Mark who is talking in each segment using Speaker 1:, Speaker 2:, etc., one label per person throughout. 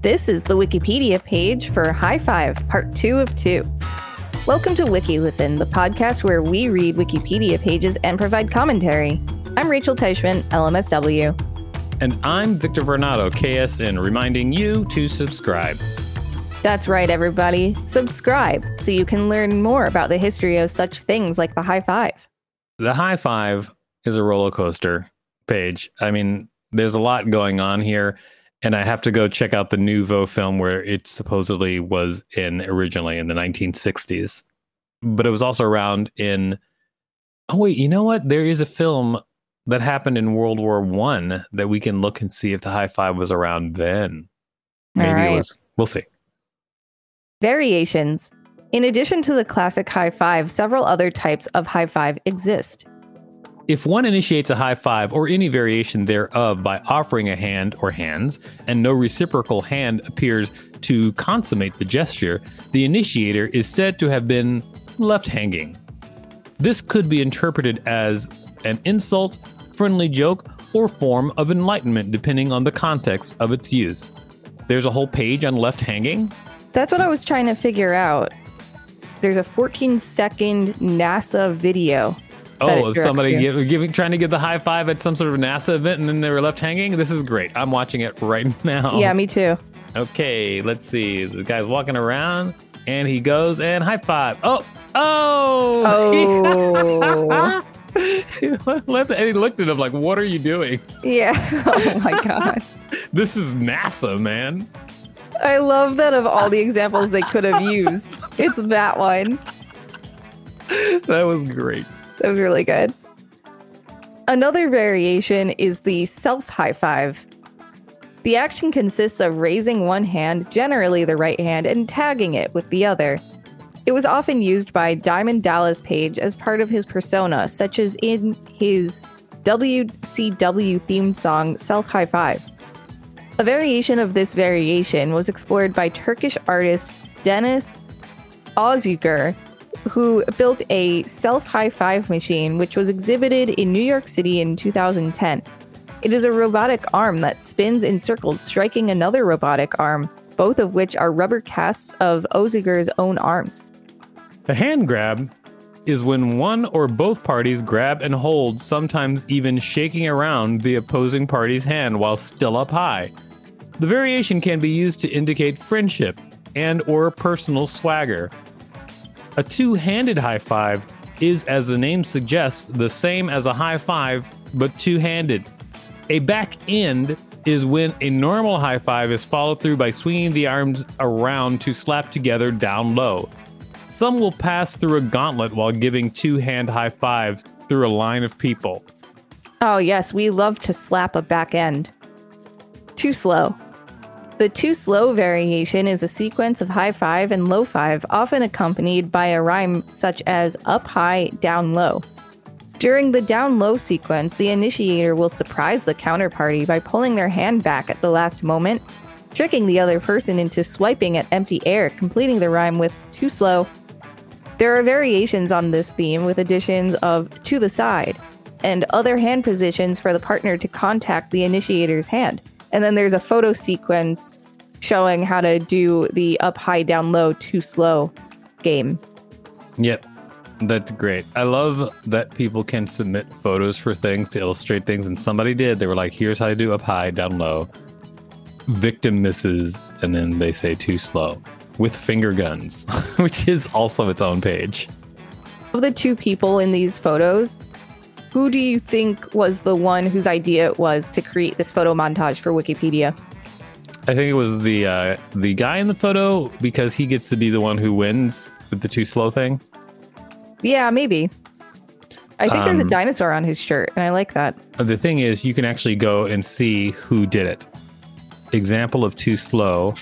Speaker 1: This is the Wikipedia page for High Five, Part 2 of 2. Welcome to WikiListen, the podcast where we read Wikipedia pages and provide commentary. I'm Rachel Teichman, LMSW.
Speaker 2: And I'm Victor Vernado, KSN, reminding you to subscribe.
Speaker 1: That's right, everybody. Subscribe so you can learn more about the history of such things like the High Five.
Speaker 2: The High Five is a roller coaster page. I mean, there's a lot going on here. And I have to go check out the Nouveau film where it supposedly was originally in the 1960s. But it was also around in... Oh, wait, you know what? There is a film that happened in World War I that we can look and see if the High Five was around then. Maybe it was. We'll see.
Speaker 1: Variations. In addition to the classic high five, several other types of high five exist.
Speaker 2: If one initiates a high five or any variation thereof by offering a hand or hands, and no reciprocal hand appears to consummate the gesture, the initiator is said to have been left hanging. This could be interpreted as an insult, friendly joke, or form of enlightenment depending on the context of its use. There's a whole page on left hanging?
Speaker 1: That's what I was trying to figure out. There's a 14-second NASA video.
Speaker 2: Oh, of somebody trying to give the high five at some sort of NASA event and then they were left hanging? This is great. I'm watching it right now.
Speaker 1: Yeah, me too.
Speaker 2: Okay, let's see. The guy's walking around and he goes and high five. Oh! He looked at him like, what are you doing?
Speaker 1: Yeah. Oh my God.
Speaker 2: This is NASA, man.
Speaker 1: I love that of all the examples they could have used, it's that one.
Speaker 2: That was great.
Speaker 1: That was really good. Another variation is the self-high five. The action consists of raising one hand, generally the right hand, and tagging it with the other. It was often used by Diamond Dallas Page as part of his persona, such as in his WCW theme song, Self-High Five. A variation of this variation was explored by Turkish artist Deniz Özgür, who built a self-high five machine, which was exhibited in New York City in 2010. It is a robotic arm that spins in circles, striking another robotic arm, both of which are rubber casts of Özgür's own arms.
Speaker 2: A hand grab is when one or both parties grab and hold, sometimes even shaking around the opposing party's hand while still up high. The variation can be used to indicate friendship and or personal swagger. A two-handed high five is, as the name suggests, the same as a high five, but two-handed. A back end is when a normal high five is followed through by swinging the arms around to slap together down low. Some will pass through a gauntlet while giving two-hand high fives through a line of people.
Speaker 1: Oh yes, we love to slap a back end. Too slow. The too slow variation is a sequence of high five and low five, often accompanied by a rhyme such as up high, down low. During the down low sequence, the initiator will surprise the counterparty by pulling their hand back at the last moment, tricking the other person into swiping at empty air, completing the rhyme with too slow. There are variations on this theme with additions of to the side and other hand positions for the partner to contact the initiator's hand. And then there's a photo sequence showing how to do the up high, down low, too slow game.
Speaker 2: Yep, that's great. I love that people can submit photos for things to illustrate things, and somebody did. They were like, here's how to do up high, down low. Victim misses, and then they say too slow with finger guns, which is also its own page.
Speaker 1: Of the two people in these photos, who do you think was the one whose idea it was to create this photo montage for Wikipedia?
Speaker 2: I think it was the guy in the photo, because he gets to be the one who wins with the too slow thing.
Speaker 1: Yeah, maybe. I think there's a dinosaur on his shirt, and I like that.
Speaker 2: The thing is, you can actually go and see who did it. Example of too slow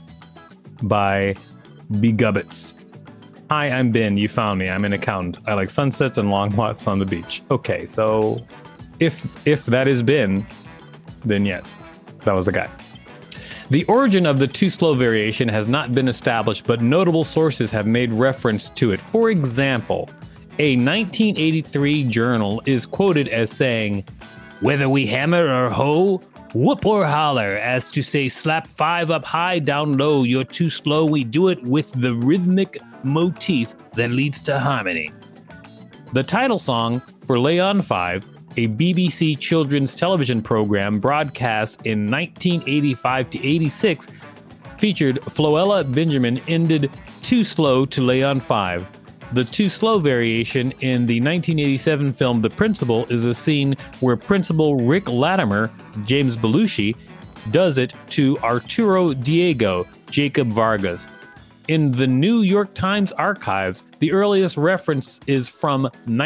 Speaker 2: by B. Gubbits. Hi, I'm Ben. You found me. I'm an accountant. I like sunsets and long walks on the beach. Okay, so if that is Ben, then yes, that was the guy. The origin of the too slow variation has not been established, but notable sources have made reference to it. For example, a 1983 journal is quoted as saying, "Whether we hammer or hoe, Whoop or holler, as to say slap 5 up high, down low, you're too slow. We do it with the rhythmic motif that leads to harmony. The title song for Lay on 5, a BBC children's television program broadcast in 1985 to 86, featured Floella Benjamin ended Too Slow to Lay on 5. The Too Slow variation in the 1987 film The Principal is a scene where Principal Rick Latimer, James Belushi, does it to Arturo Diego, Jacob Vargas. In the New York Times archives, the earliest reference is from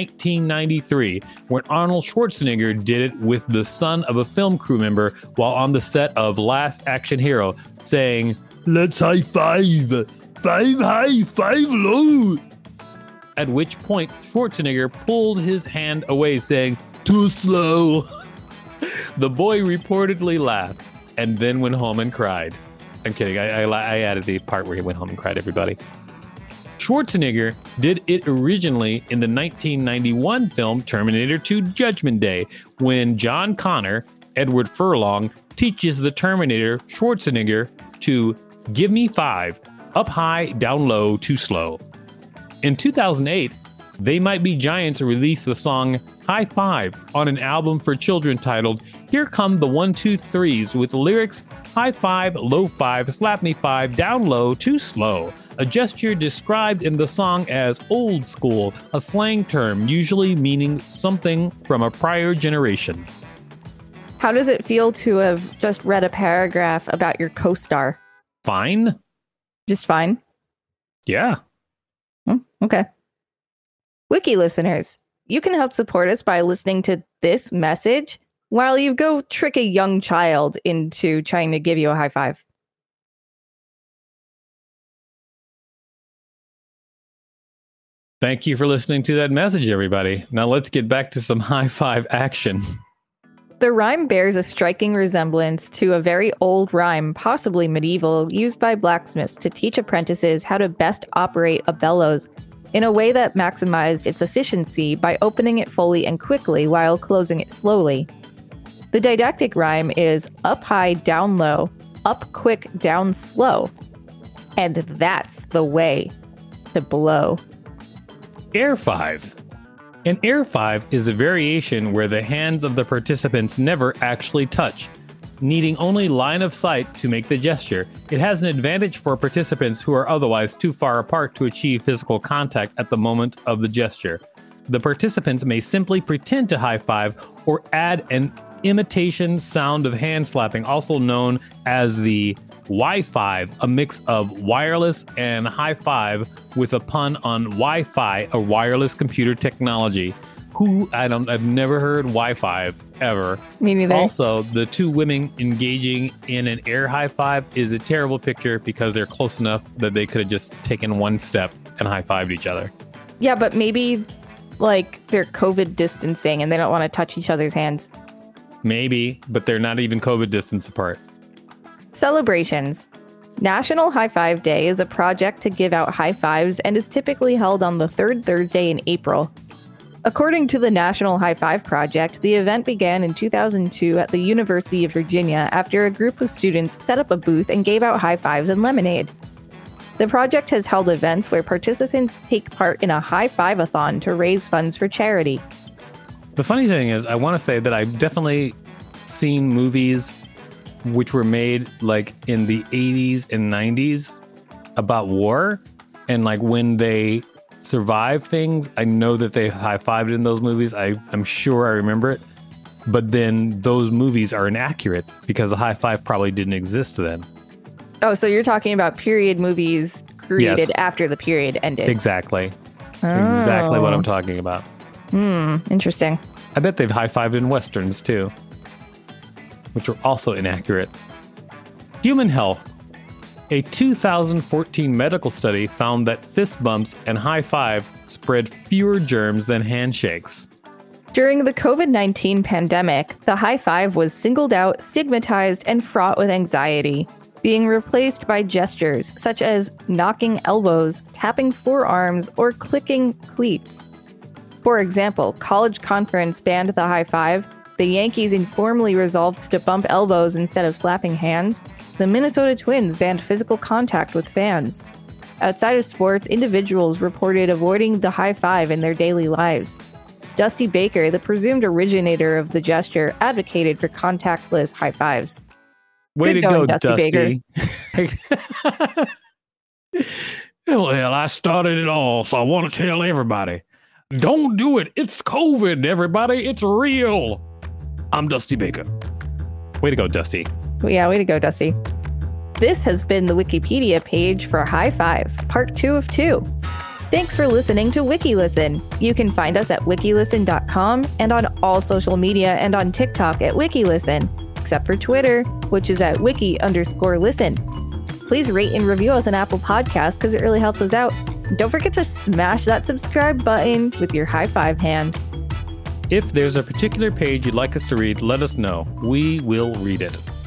Speaker 2: 1993, when Arnold Schwarzenegger did it with the son of a film crew member while on the set of Last Action Hero, saying, "Let's high five! 5 high, 5 low!" At which point, Schwarzenegger pulled his hand away, saying, "Too slow." The boy reportedly laughed and then went home and cried. I'm kidding. I added the part where he went home and cried, everybody. Schwarzenegger did it originally in the 1991 film Terminator 2 Judgment Day, when John Connor, Edward Furlong, teaches the Terminator, Schwarzenegger, to give me 5, up high, down low, too slow. In 2008, They Might Be Giants released the song High Five on an album for children titled Here Come the 1, 2, 3s with lyrics high 5, low 5, slap me 5, down low, too slow. A gesture described in the song as old school, a slang term usually meaning something from a prior generation.
Speaker 1: How does it feel to have just read a paragraph about your co-star?
Speaker 2: Fine.
Speaker 1: Just fine?
Speaker 2: Yeah.
Speaker 1: Okay. Wiki listeners, you can help support us by listening to this message while you go trick a young child into trying to give you a high five.
Speaker 2: Thank you for listening to that message, everybody. Now let's get back to some high five action.
Speaker 1: The rhyme bears a striking resemblance to a very old rhyme, possibly medieval, used by blacksmiths to teach apprentices how to best operate a bellows in a way that maximized its efficiency by opening it fully and quickly while closing it slowly. The didactic rhyme is up high, down low, up quick, down slow. And that's the way to blow.
Speaker 2: Air 5. An air 5 is a variation where the hands of the participants never actually touch, needing only line of sight to make the gesture. It has an advantage for participants who are otherwise too far apart to achieve physical contact at the moment of the gesture. The participants may simply pretend to high five or add an imitation sound of hand slapping, also known as the Wi-Fi, a mix of wireless and high five with a pun on Wi-Fi, a wireless computer technology. I've never heard Wi-Fi ever.
Speaker 1: Me neither.
Speaker 2: Also, the two women engaging in an air high five is a terrible picture because they're close enough that they could have just taken one step and high-fived each other.
Speaker 1: Yeah, but maybe like they're COVID distancing and they don't want to touch each other's hands.
Speaker 2: Maybe, but they're not even COVID distance apart.
Speaker 1: Celebrations. National High Five Day is a project to give out high fives and is typically held on the third Thursday in April. According to the National High Five Project, the event began in 2002 at the University of Virginia after a group of students set up a booth and gave out high fives and lemonade. The project has held events where participants take part in a high five-a-thon to raise funds for charity.
Speaker 2: The funny thing is, I want to say that I've definitely seen movies which were made like in the 80s and 90s about war, and like when they survive things, I know that they high-fived in those movies. I'm sure I remember it, but then those movies are inaccurate because the high five probably didn't exist then.
Speaker 1: Oh, so you're talking about period movies created after the period ended.
Speaker 2: Exactly. Exactly what I'm talking about.
Speaker 1: Interesting.
Speaker 2: I bet they've high-fived in Westerns too, which are also inaccurate. Human health. A 2014 medical study found that fist bumps and high five spread fewer germs than handshakes.
Speaker 1: During the COVID-19 pandemic, the high five was singled out, stigmatized, and fraught with anxiety, being replaced by gestures such as knocking elbows, tapping forearms, or clicking cleats. For example, College Conference banned the high five The Yankees informally resolved to bump elbows instead of slapping hands. The Minnesota Twins banned physical contact with fans. Outside of sports, individuals reported avoiding the high five in their daily lives. Dusty Baker, the presumed originator of the gesture, advocated for contactless high fives.
Speaker 2: Way
Speaker 1: Good
Speaker 2: to
Speaker 1: going,
Speaker 2: go,
Speaker 1: Dusty
Speaker 2: Well, I started it all, so I want to tell everybody. Don't do it. It's COVID, everybody. It's real. I'm Dusty Baker. Way to go, Dusty.
Speaker 1: Yeah, way to go, Dusty. This has been the Wikipedia page for High Five, part 2 of 2. Thanks for listening to WikiListen. You can find us at wikilisten.com and on all social media and on TikTok at WikiListen, except for Twitter, which is at wiki_listen. Please rate and review us on Apple Podcasts because it really helps us out. And don't forget to smash that subscribe button with your high five hand.
Speaker 2: If there's a particular page you'd like us to read, let us know. We will read it.